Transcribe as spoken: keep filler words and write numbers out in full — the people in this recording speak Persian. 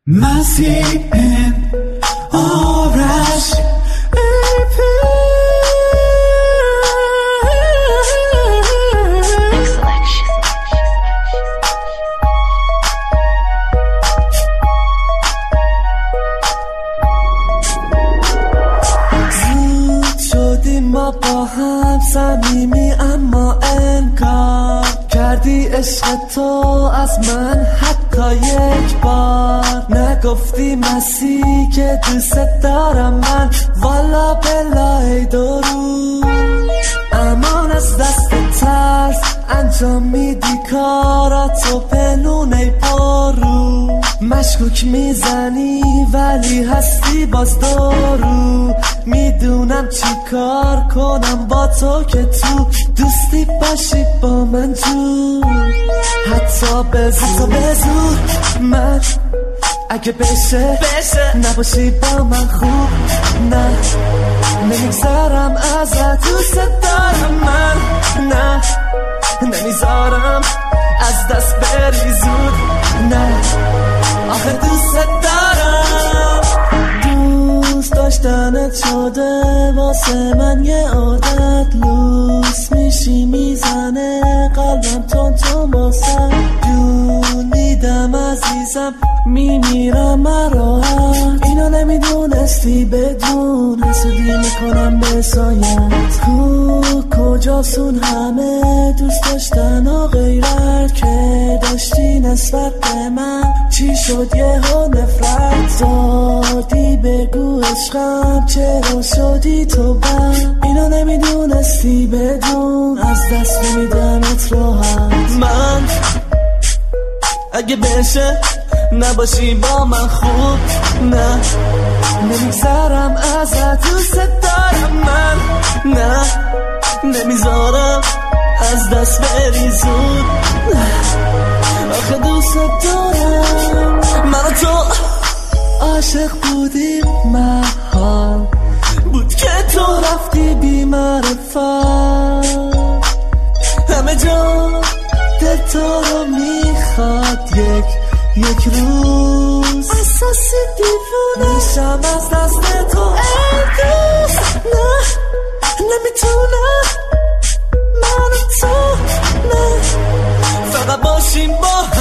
مسیحن آرش زود شدیم ما با هم صمیمی اما انکار کردی عشق تو از من حتی یک بار نگفتی مسیح که دوست دارم من والا بلای درو امان از دست ترس انجام میدی کاراتو پنون ای پرو مشکوک میزنی ولی هستی باز دارو میدونم چی کار کنم با تو که تو دوستی باشی با من جون حتی بزور بزور من اگه بشه بشه نباشی با من خوب نه نمیگذارم ازت دوست دارم من نه نمیذارم از دست بری زود نه آخه دوست دارم دوست داشتنت شده واسه من یه عادت لوس میشی میزنه قلبم تون تو ماسم جون میدم عزیزم میمیرم مراحت اینو نمیدونستی بدون حسودی میکنم به سایت کو کجاسون همه دوست داشتن و غیرت که داشتی نسبت به من چی شد یه ها نفرت زادی بگو عشقم چرا شدی تو بر اینو نمیدونستی بدون از دست نمیدمت راحت من اگه بشه نباشی با من خوب نه نمیگذارم ازت دوست دارم من نه نمیذارم از دست بری زود آخه دوست دارم من و تو عاشق بودیم محال بود که تو رفتی بی معرفت همه جا دل تو رو میخواد یک یک روز احساسی دیوونه میشم از دست تو ای دوست نه نمیتونم من و تو نه فقط باشیم با